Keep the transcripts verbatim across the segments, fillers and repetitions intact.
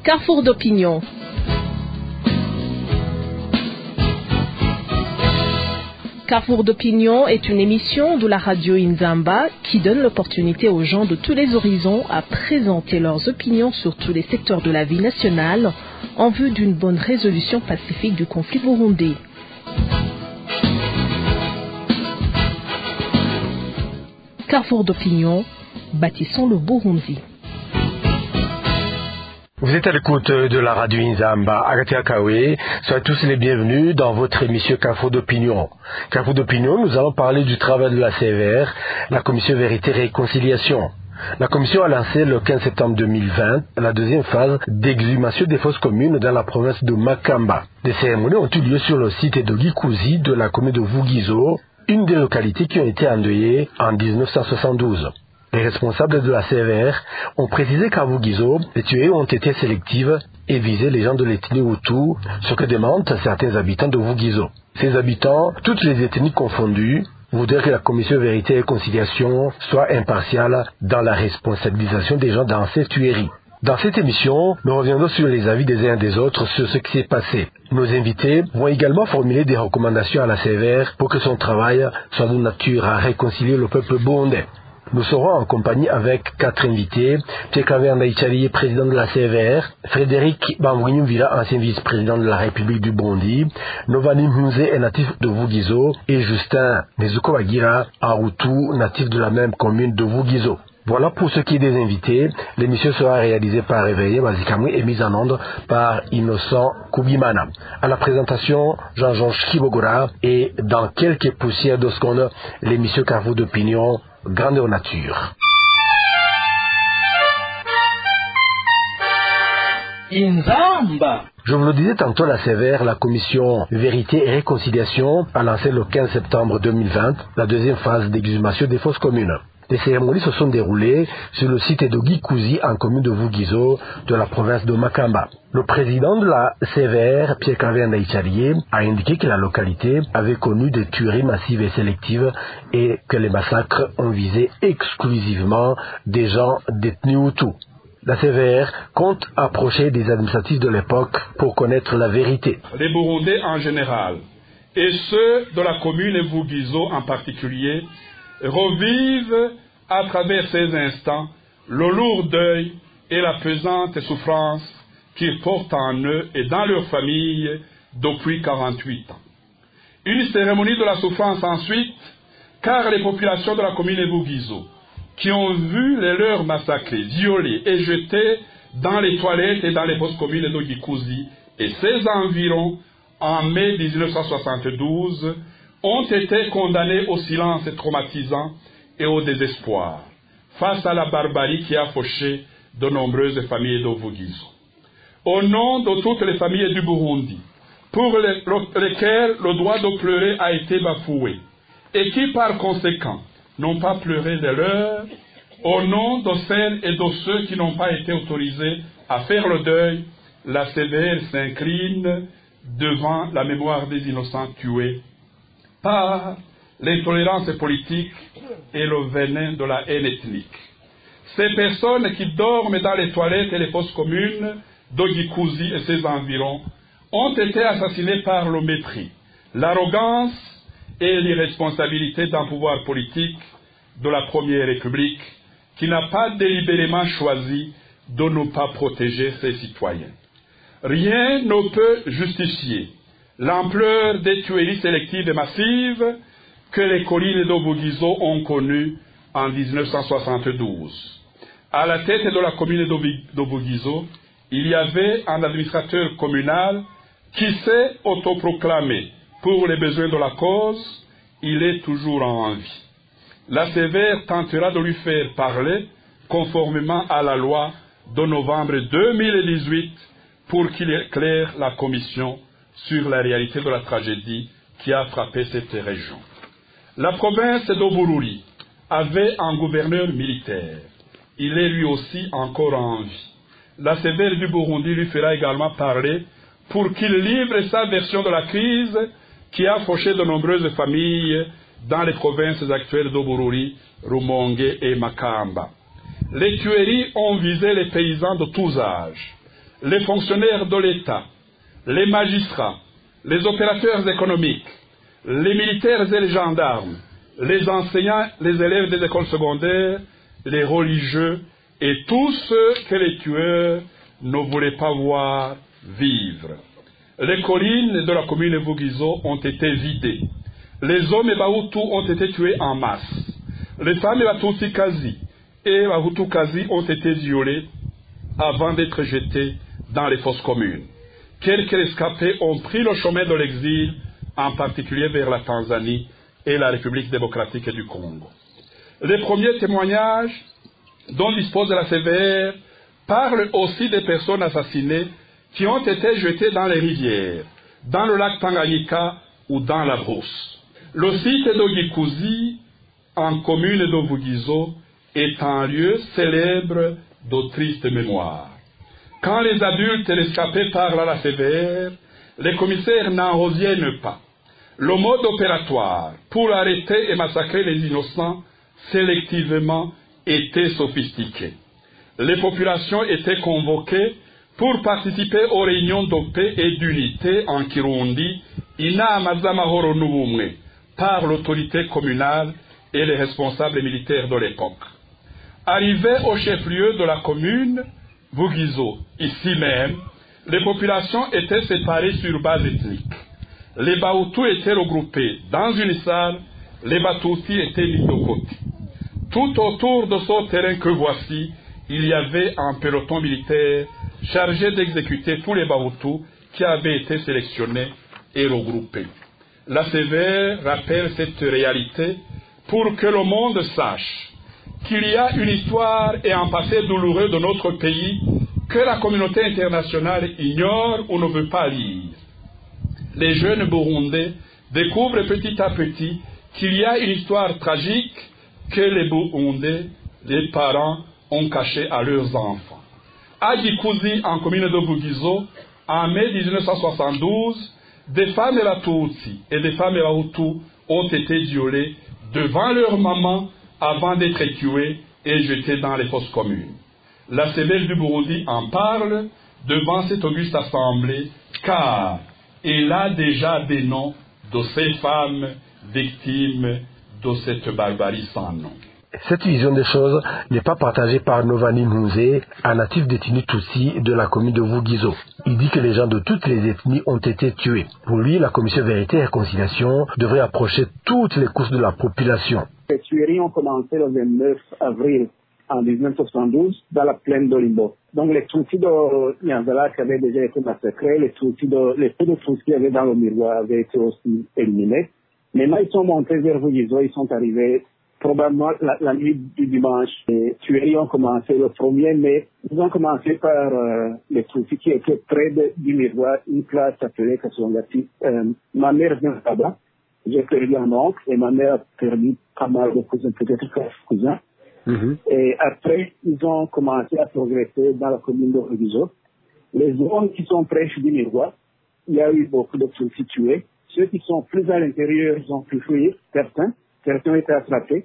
Carrefour d'opinion. Carrefour d'opinion est une émission de la radio Inzamba qui donne l'opportunité aux gens de tous les horizons à présenter leurs opinions sur tous les secteurs de la vie nationale en vue d'une bonne résolution pacifique du conflit burundais. Carrefour d'opinion, bâtissons le Burundi. Vous êtes à l'écoute de la radio Inzamba, Agathia Kawe. Soyez tous les bienvenus dans votre émission Carrefour d'opinion. Carrefour d'opinion, nous allons parler du travail de la C V R, la Commission Vérité et Réconciliation. La Commission a lancé le quinze septembre deux mille vingt la deuxième phase d'exhumation des fosses communes dans la province de Makamba. Des cérémonies ont eu lieu sur le site de Gikuzi de la commune de Vugizo, une des localités qui ont été endeuillées en dix-neuf cent soixante-douze. Les responsables de la C V R ont précisé qu'à Vugizo, les tueries ont été sélectives et visaient les gens de l'ethnie Hutu, ce que demandent certains habitants de Vugizo. Ces habitants, toutes les ethnies confondues, voudraient que la Commission Vérité et Réconciliation soit impartiale dans la responsabilisation des gens dans ces tueries. Dans cette émission, nous reviendrons sur les avis des uns et des autres sur ce qui s'est passé. Nos invités vont également formuler des recommandations à la C V R pour que son travail soit de nature à réconcilier le peuple burundais. Nous serons en compagnie avec quatre invités: Pierre Ndaïchali, président de la C V R, Frédéric Bambouignum-Villa, ancien vice-président de la République du Burundi, Novani Mhunze, un natif de Vugizo, et Justin Nezuko Wagira, un Hutu, natif de la même commune de Vugizo. Voilà pour ce qui est des invités. L'émission sera réalisée par Réveillé Mazikamui et mise en onde par Innocent Kubimana. À la présentation, Jean-Jean Kibogora, et dans quelques poussières de secondes, l'émission Carrefour d'opinion, grandeur nature. Inzamba. Je vous le disais tantôt, la C V R, la Commission Vérité et Réconciliation, a lancé le quinze septembre deux mille vingt la deuxième phase d'exhumation des fosses communes. Les cérémonies se sont déroulées sur le site de Gikuzi, en commune de Vugizo, de la province de Makamba. Le président de la C V R, Pierre Ndaïchali, a indiqué que la localité avait connu des tueries massives et sélectives et que les massacres ont visé exclusivement des gens d'ethnie Hutu. La C V R compte approcher des administratifs de l'époque pour connaître la vérité. Les Burundais en général, et ceux de la commune de Vugizo en particulier, revivent à travers ces instants le lourd deuil et la pesante souffrance qu'ils portent en eux et dans leur famille depuis quarante-huit ans. Une cérémonie de la souffrance ensuite, car les populations de la commune de Vugizo, qui ont vu les leurs massacrés, violés et jetés dans les toilettes et dans les fosses communes de Gikuzi et ses environs en mai dix-neuf cent soixante-douze, ont été condamnés au silence traumatisant et au désespoir face à la barbarie qui a fauché de nombreuses familles de Vugizo. Au nom de toutes les familles du Burundi, pour les, lesquelles le droit de pleurer a été bafoué, et qui par conséquent n'ont pas pleuré les leurs, au nom de celles et de ceux qui n'ont pas été autorisés à faire le deuil, la C V R s'incline devant la mémoire des innocents tués par l'intolérance politique et le venin de la haine ethnique. Ces personnes qui dorment dans les toilettes et les fosses communes de Gikuzi et ses environs ont été assassinées par le mépris, l'arrogance et l'irresponsabilité d'un pouvoir politique de la Première République qui n'a pas délibérément choisi de ne pas protéger ses citoyens. Rien ne peut justifier l'ampleur des tueries sélectives et massives que les collines de Vugizo ont connues en dix-neuf cent soixante-douze. À la tête de la commune de Vugizo, il y avait un administrateur communal qui s'est autoproclamé pour les besoins de la cause. Il est toujours en vie. La C V R tentera de lui faire parler conformément à la loi de novembre deux mille dix-huit pour qu'il éclaire la commission sur la réalité de la tragédie qui a frappé cette région. La province d'Obururi avait un gouverneur militaire. Il est lui aussi encore en vie. La C V R du Burundi lui fera également parler pour qu'il livre sa version de la crise qui a fauché de nombreuses familles dans les provinces actuelles d'Obururi, Rumonge et Makamba. Les tueries ont visé les paysans de tous âges. les fonctionnaires de l'État, les magistrats, les opérateurs économiques, les militaires et les gendarmes, les enseignants, les élèves des écoles secondaires, les religieux et tous ceux que les tueurs ne voulaient pas voir vivre. Les collines de la commune de Vugizo ont été vidées. Les hommes et Bahutu ont été tués en masse. Les femmes et Batutsi Kazi et Bahutu Kazi ont été violés avant d'être jetés dans les fosses communes. Quelques rescapés ont pris le chemin de l'exil, en particulier vers la Tanzanie et la République démocratique du Congo. Les premiers témoignages dont dispose la C V R parlent aussi des personnes assassinées qui ont été jetées dans les rivières, dans le lac Tanganyika ou dans la brousse. Le site de Gikuzi, en commune de Vugizo, est un lieu célèbre de triste mémoire. Quand les adultes rescapés parlent à la C V R, les commissaires n'en reviennent pas. Le mode opératoire pour arrêter et massacrer les innocents sélectivement était sophistiqué. Les populations étaient convoquées pour participer aux réunions de paix et d'unité en Kirundi, Inama z'amahoro n'ubumwe, par l'autorité communale et les responsables militaires de l'époque. Arrivés au chef-lieu de la commune, Vugizo, ici même, les populations étaient séparées sur base ethnique. Les Bahutus étaient regroupés dans une salle, les Batutsi étaient mis de côté. Tout autour de ce terrain que voici, il y avait un peloton militaire chargé d'exécuter tous les Bahutus qui avaient été sélectionnés et regroupés. La C V R rappelle cette réalité pour que le monde sache qu'il y a une histoire et un passé douloureux de notre pays que la communauté internationale ignore ou ne veut pas lire. Les jeunes Burundais découvrent petit à petit qu'il y a une histoire tragique que les Burundais, les parents, ont cachée à leurs enfants. À Gikuzi, en commune de Vugizo, en mai mille neuf cent soixante-douze, des femmes et la Tutsi et des femmes et la Hutu ont été violées devant leur maman avant d'être tuées et jetées dans les fosses communes. La C V R du Burundi en parle devant cette auguste assemblée, car elle a déjà des noms de ces femmes victimes de cette barbarie sans nom. Cette vision des choses n'est pas partagée par Novani Mouze, un natif détenu Tutsi de la commune de Vugizo. Il dit que les gens de toutes les ethnies ont été tués. Pour lui, la commission Vérité et Réconciliation devrait approcher toutes les couches de la population. Les tueries ont commencé le vingt-neuf avril en mille neuf cent soixante-douze dans la plaine d'Olimbo. Donc les Tutsis de Nyanzala qui avaient déjà été massacrés, les Tutsis de, les peu de Tutsis qui avaient dans le miroir avaient été aussi éliminés. Maintenant, ils sont montés vers Vugizo, ils sont arrivés probablement la, la nuit du dimanche. Les tueries ont commencé le premier mai. Ils ont commencé par euh, les Tutsis qui étaient près de, du miroir, une classe appelée Kassongati. Euh, ma mère vient là-bas. J'ai perdu un oncle et ma mère a perdu pas mal de cousins, peut-être quatre cousins. Mm-hmm. Et après, ils ont commencé à progresser dans la commune de Vugizo. Les zones qui sont près du miroir, il y a eu beaucoup de Tutsis tués. Ceux qui sont plus à l'intérieur, ils ont pu fuir, certains. Certains ont été attrapés.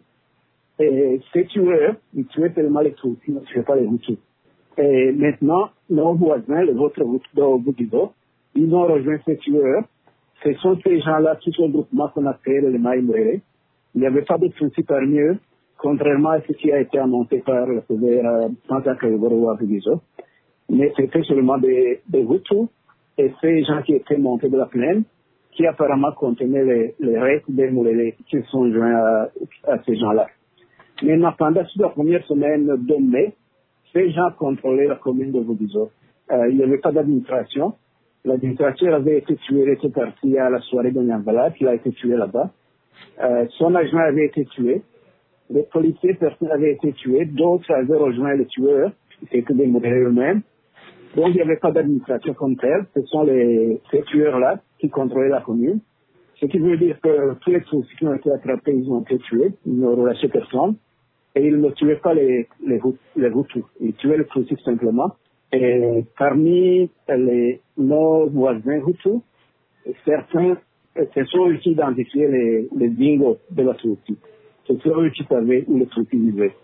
Et ces tueurs, ils tuaient tellement les Tutsis, ils ne tuaient pas les Hutus. Et maintenant, nos voisins, les autres Hutus de Vugizo, ils ont rejoint ces tueurs. Ce sont ces gens-là qui sont le groupement qu'on appelle les Maïmouéré. Il n'y avait pas de Tutsis parmi eux, contrairement à ce qui a été annoncé par le pouvoir Santa Kayogoro à Vugizo. Mais c'était seulement des, des Hutus et ces gens qui étaient montés de la plaine, qui apparemment contenaient les, les restes des Moulélés qui sont joints à, à ces gens-là. Maintenant, pendant la première semaine de mai, ces gens contrôlaient la commune de Vugizo. Euh, il n'y avait pas d'administration. L'administrateur avait été tué, il était parti à la soirée de Nyanzala, il a été tué là-bas. Euh, son agent avait été tué. Les policiers, personne avaient été tués. D'autres avaient rejoint les tueurs. C'était des Moulélés eux-mêmes. Donc, il n'y avait pas d'administration comme telle. Ce sont les, ces tueurs-là qui contrôlaient la commune. Ce qui veut dire que tous les Tutsis qui ont été attrapés, ils ont été tués. Ils n'ont relâché personne. Et ils ne tuaient pas les, les, les Hutus. Ils tuaient les Tutsis simplement. Et parmi les, nos voisins Hutus, certains se sont eux qui identifiaient les, les dingos de la Tutsi. Ce sont eux qui savaient où les Tutsis vivaient.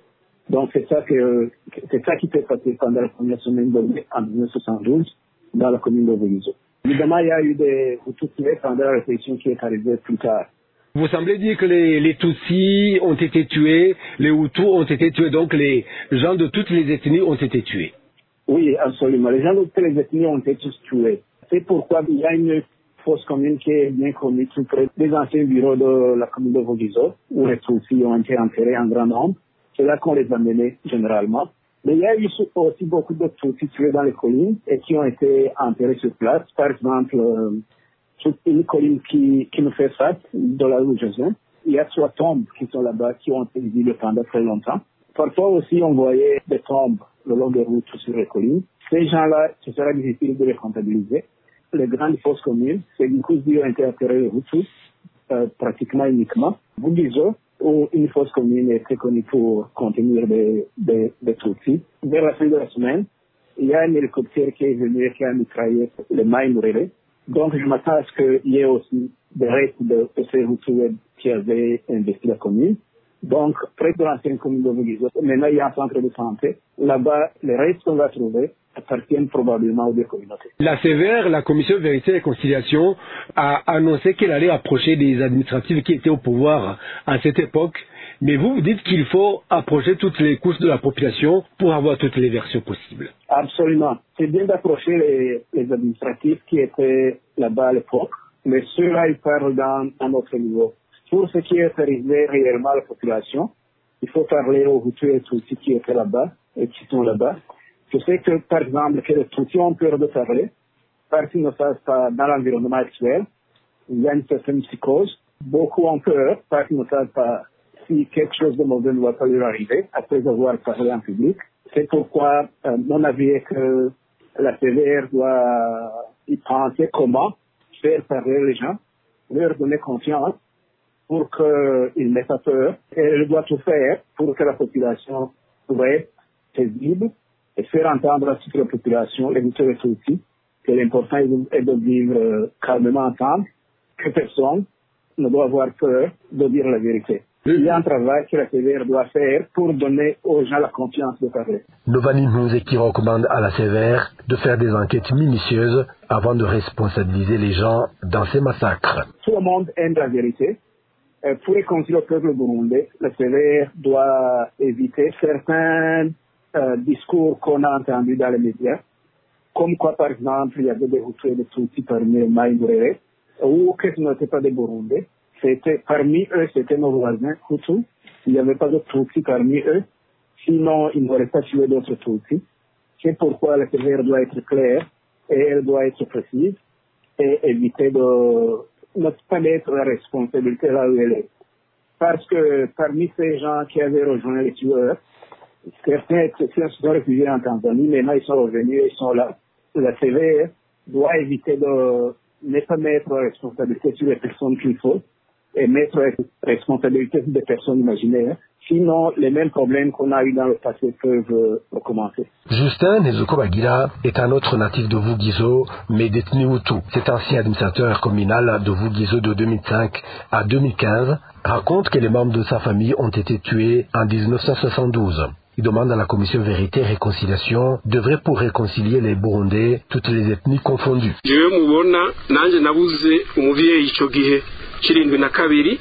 Donc c'est ça que c'est ça qui s'est passé pendant la première semaine de mai en dix-neuf cent soixante-douze dans la commune de Vugizo. Évidemment, il y a eu des Hutus tués pendant la répression qui est arrivée plus tard. Vous semblez dire que les, les Tutsis ont été tués, les Hutus ont été tués, donc les gens de toutes les ethnies ont été tués. Oui, absolument. Les gens de toutes les ethnies ont été tous tués. C'est pourquoi il y a une fosse commune qui est bien connue tout près des anciens bureaux de la commune de Vugizo, où les Tutsis ont été enterrés en grand nombre. C'est là qu'on les a menés généralement. Mais il y a eu aussi beaucoup de Tutsis tués dans les collines et qui ont été enterrés sur place. Par exemple, euh, toute une colline qui, qui nous fait face, de là où je viens, il y a trois tombes qui sont là-bas, qui ont été visibles pendant très longtemps. Parfois aussi, on voyait des tombes le long des routes sur les collines. Ces gens-là, ce sera difficile de les comptabiliser. Les grandes fosses communes, c'est une couche qui ont été enterrés les Hutus, euh, pratiquement uniquement. Vugizo, où une fosse commune est très connue pour contenir des, des, des Tutsis. Vers la fin de la semaine, il y a un hélicoptère qui est venu et qui a mitraillé le Maïmourélé. Donc, je m'attends à ce qu'il y ait aussi des restes de, de ces Hutus qui avaient investi la commune. Donc, près de l'ancienne commune de Vugizo, maintenant il y a un centre de santé. Là-bas, les restes qu'on va trouver appartiennent probablement aux deux communautés. La C V R, la Commission Vérité et Réconciliation, a annoncé qu'elle allait approcher des administratifs qui étaient au pouvoir à cette époque. Mais vous, vous dites qu'il faut approcher toutes les couches de la population pour avoir toutes les versions possibles. Absolument. C'est bien d'approcher les, les administratifs qui étaient là-bas à l'époque, mais ceux-là, ils parlent dans un autre niveau. Pour ce qui est arrivé réellement à la population, il faut parler aux Hutus et Tutsis qui étaient là-bas et qui sont là-bas. Je sais que, par exemple, que les Tutsis ont peur de parler, parce qu'ils ne savent pas dans l'environnement actuel. Il y a une certaine psychose. Beaucoup ont peur, parce qu'ils ne savent pas si quelque chose de mauvais ne va pas leur arriver après avoir parlé en public. C'est pourquoi euh, mon avis est que la C V R doit y penser comment faire parler les gens, leur donner confiance pour qu'ils n'aient pas peur. Et elle doit tout faire pour que la population soit paisible et faire entendre à toute la population, les Hutus et Tutsis, que l'important est de vivre calmement ensemble, que personne ne doit avoir peur de dire la vérité. Il y a un travail que la C V R doit faire pour donner aux gens la confiance de parler. Novani Mouze qui recommande à la C V R de faire des enquêtes minutieuses avant de responsabiliser les gens dans ces massacres. Tout le monde aime la vérité. Pour réconcilier le peuple burundais, la C V R doit éviter certains euh, discours qu'on a entendus dans les médias, comme quoi, par exemple, il y avait des Hutus et des Tutsis parmi les Maïmourélé, ou que ce n'était pas des Burundais. C'était, parmi eux, c'était nos voisins Hutus. Il n'y avait pas de Tutsis parmi eux. Sinon, ils n'auraient pas tué d'autres Tutsis. C'est pourquoi la C V R doit être claire et elle doit être précise et éviter de ne pas mettre la responsabilité là où elle est. Parce que parmi ces gens qui avaient rejoint les tueurs, certains se sont réfugiés en Tanzanie, maintenant ils sont revenus, ils sont là. La C V R doit éviter de ne pas mettre la responsabilité sur les personnes qu'il faut et mettre la responsabilité sur des personnes imaginaires. Sinon, les mêmes problèmes qu'on a eu dans le passé peuvent recommencer. Justin Nezuko Bagira est un autre natif de Vugizo, mais détenu Hutu. Cet ancien administrateur communal de Vugizo de deux mille cinq à deux mille quinze raconte que les membres de sa famille ont été tués en dix-neuf cent soixante-douze. Il demande à la Commission Vérité et Réconciliation d'œuvrer pour réconcilier les Burundais, toutes les ethnies confondues. Je mubona nanje nabuze umuvyeyi ico gihe kirindwi na kabiri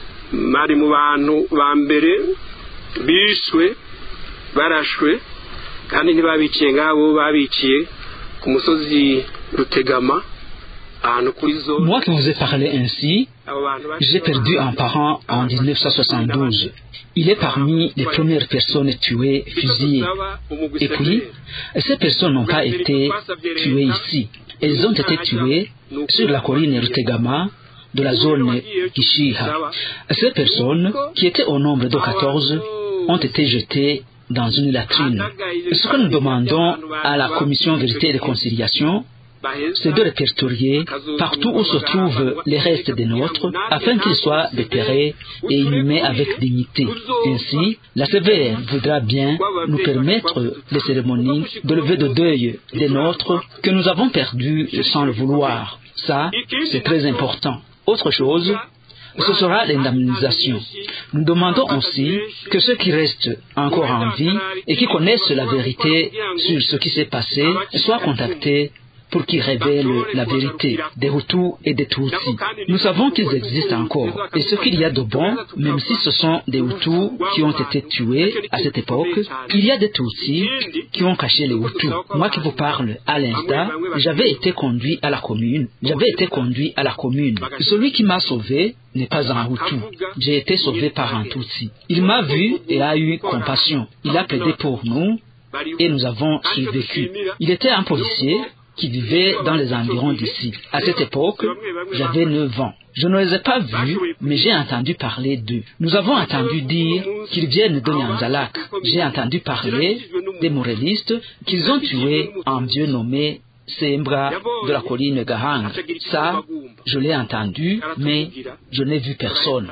mari mu bantu ba mbere bishwe barashwe kandi ntibabiciye ngabo babiciye ku musozi Rutegama. Moi qui vous ai parlé ainsi, j'ai perdu un parent en dix-neuf cent soixante-douze. Il est parmi les premières personnes tuées, fusillées. Et puis, ces personnes n'ont pas été tuées ici. Elles ont été tuées sur la colline Rutegama de la zone Kishiha. Ces personnes, qui étaient au nombre de quatorze, ont été jetées dans une latrine. Ce que nous demandons à la Commission Vérité et Réconciliation, c'est de répertorier partout où se trouvent les restes des nôtres afin qu'ils soient déterrés et inhumés avec dignité. Ainsi, la C V R voudra bien nous permettre les cérémonies de levée de deuil des nôtres que nous avons perdus sans le vouloir. Ça, c'est très important. Autre chose, ce sera l'indemnisation. Nous demandons aussi que ceux qui restent encore en vie et qui connaissent la vérité sur ce qui s'est passé soient contactés pour qu'ils révèlent la vérité des Hutus et des Tutsis. Nous savons qu'ils existent encore. Et ce qu'il y a de bon, même si ce sont des Hutus qui ont été tués à cette époque, il y a des Tutsis qui ont caché les Hutus. Moi qui vous parle à l'instant, j'avais été conduit à la commune. J'avais été conduit à la commune. Celui qui m'a sauvé n'est pas un Hutu. J'ai été sauvé par un Tutsi. Il m'a vu et a eu compassion. Il a plaidé pour nous et nous avons survécu. Il était un policier qui vivait dans les environs d'ici. À cette époque, j'avais neuf ans. Je ne les ai pas vus, mais j'ai entendu parler d'eux. Nous avons entendu dire qu'ils viennent de Nyanzalak. J'ai entendu parler des Morélistes qu'ils ont tué un vieux nommé Sembra de la colline Gahang. Ça, je l'ai entendu, mais je n'ai vu personne.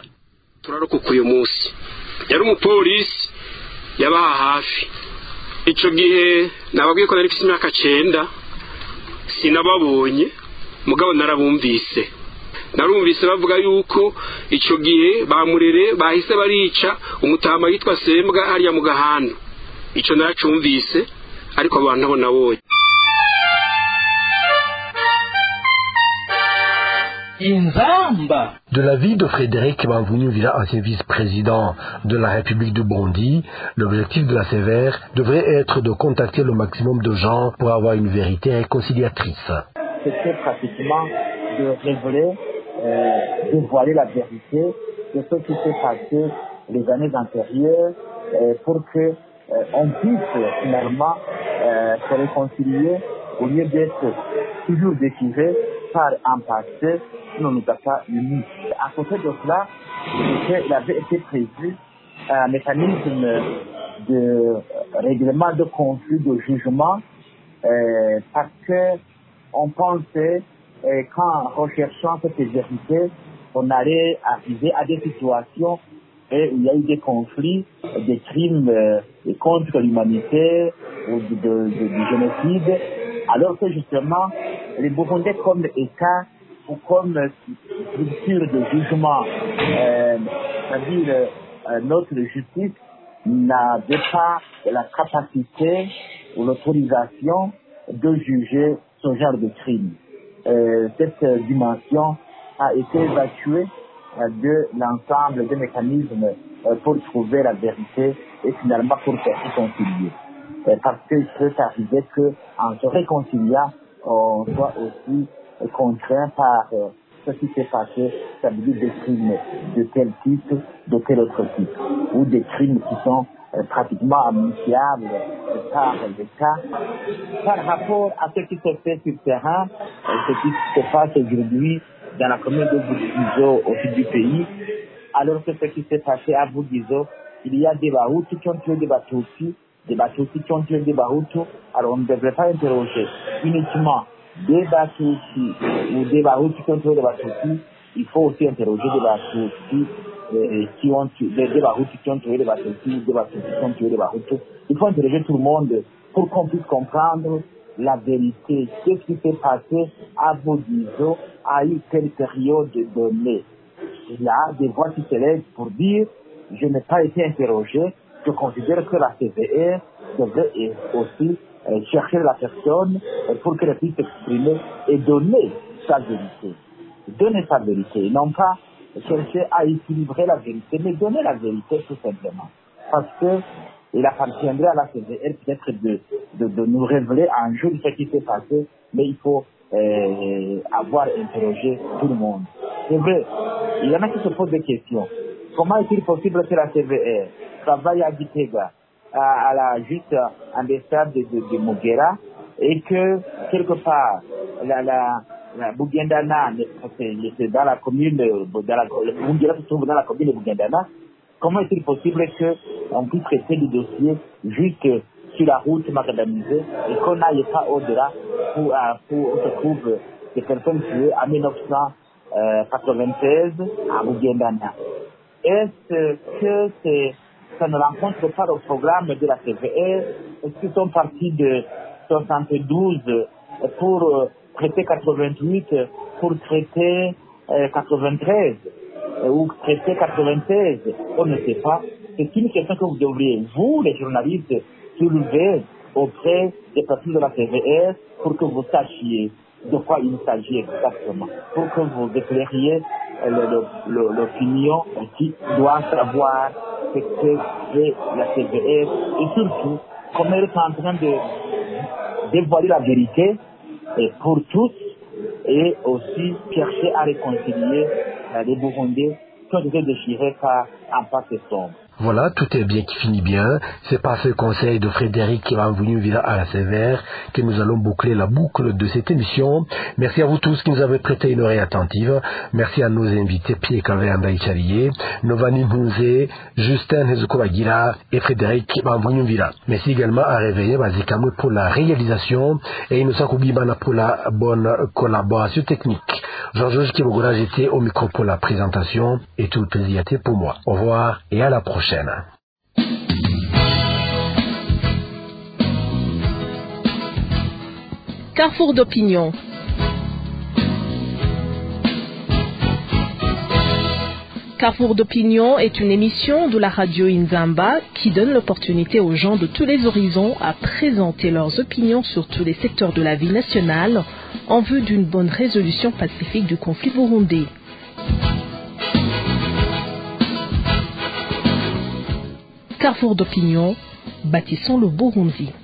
sinababonye mugabo narabumvise narumvise bavuga yuko ico gihe bamurere bahise barica umutama yitwa Sembwa hariya mu Gahanda. Ico naracumvise ariko abantu nabo nabonye. De l'avis de Frédéric Bamvunyu-Vila, ancien vice-président de la République du Burundi, l'objectif de la C V R devrait être de contacter le maximum de gens pour avoir une vérité réconciliatrice. C'était pratiquement de révéler, euh, de voiler la vérité de ce qui s'est passé les années antérieures euh, pour que euh, on puisse finalement euh, se réconcilier au lieu d'être toujours déchiré par un passé qui ne nous a pas unis. À côté de cela, il avait été prévu un mécanisme de règlement de conflit, de jugement, euh, parce que on pensait euh, qu'en recherchant cette vérité, on allait arriver à des situations et il y a eu des conflits, des crimes euh, contre l'humanité ou de, de, de, du génocide, alors que justement, les Burundais comme État ou comme structure de jugement, euh, c'est-à-dire euh, notre justice n'avait pas la capacité ou l'autorisation de juger ce genre de crime. Euh, cette euh, dimension a été évacuée euh, de l'ensemble des mécanismes euh, pour trouver la vérité et finalement pour se réconcilier. Euh, parce qu'il peut arriver qu'en se réconciliant, on soit aussi euh, contraint par euh, ce qui s'est passé, ça veut dire des crimes de tel type, de tel autre type, ou des crimes qui sont euh, pratiquement amnistiables euh, par l'État. Par rapport à ce qui se fait sur le terrain, euh, ce qui se passe aujourd'hui dans la commune de Bougizo au sud du pays, alors que ce qui s'est passé à Bougizo, il y a des Bahutus qui ont tué des Batutsis, des Batutsis qui ont tué des Bahutus, alors on ne devrait pas interroger uniquement des Batutsis ou des Bahutus qui ont tué des Batutsis, il faut aussi interroger des Batutsis euh, qui ont tué, des, des Bahutus qui ont tué des Batutsis, des Batutsis qui ont tué des Bahutus. Il faut interroger tout le monde pour qu'on puisse comprendre la vérité, ce qui s'est passé à Bougizo à une telle période donnée. Il y a des voix qui se lèvent pour dire je n'ai pas été interrogé, je considère que la C V R devrait aussi euh, chercher la personne euh, pour qu'elle puisse s'exprimer et donner sa vérité. Donner sa vérité, non pas chercher à équilibrer la vérité, mais donner la vérité tout simplement. Parce que il appartiendrait à la C V R peut-être de, de, de nous révéler un jour ce qui s'est passé, mais il faut euh, avoir interrogé tout le monde. C'est vrai, il y en a qui se posent des questions. Comment est-il possible que la C V R travaille à Gitega, à, à la juste ambassade de, de, de Mugera, et que quelque part la, la, la Bugendana, c'est dans la commune, dans la, Mugera se trouve dans la commune de Bugendana. Comment est-il possible qu'on puisse traiter le dossier juste sur la route macadamisée et qu'on n'aille pas au-delà pour, pour, où se trouvent des personnes tuées en mille neuf cent quatre-vingt-seize à Bugendana? Est-ce que c'est, ça ne rencontre pas le programme de la C V R? Est-ce qu'ils sont partis de soixante-douze pour traiter quatre-vingt-huit, pour traiter quatre-vingt-treize? ou traité quatre-vingt-seize, on ne sait pas. C'est une question que vous devriez, vous les journalistes, soulever auprès des partis de la C V S pour que vous sachiez de quoi il s'agit exactement, pour que vous éclairiez l'opinion qui doit savoir ce que c'est la C V S et surtout comment elle est en train de dévoiler la vérité et pour tous et aussi chercher à réconcilier les Burundais qui ont été déchirés par un passé sombre. Voilà, tout est bien qui finit bien. C'est par ce conseil de Frédéric qui va venir à la Sévère que nous allons boucler la boucle de cette émission. Merci à vous tous qui nous avez prêté une oreille attentive. Merci à nos invités Pierre Kavenda Ichariye, Novani Mouze, Justin Hezukobagira et Frédéric Bamvunivira. Merci également à Réveiller Bazikamou pour la réalisation et Innocent Koubibana pour la bonne collaboration technique. Jean-Georges Kibogora, j'étais au micro pour la présentation et tout le plaisir était pour moi. Au revoir et à la prochaine. Carrefour d'opinion. Carrefour d'opinion est une émission de la radio Inzamba qui donne l'opportunité aux gens de tous les horizons à présenter leurs opinions sur tous les secteurs de la vie nationale en vue d'une bonne résolution pacifique du conflit burundais. Carrefour d'opinion, bâtissons le Burundi.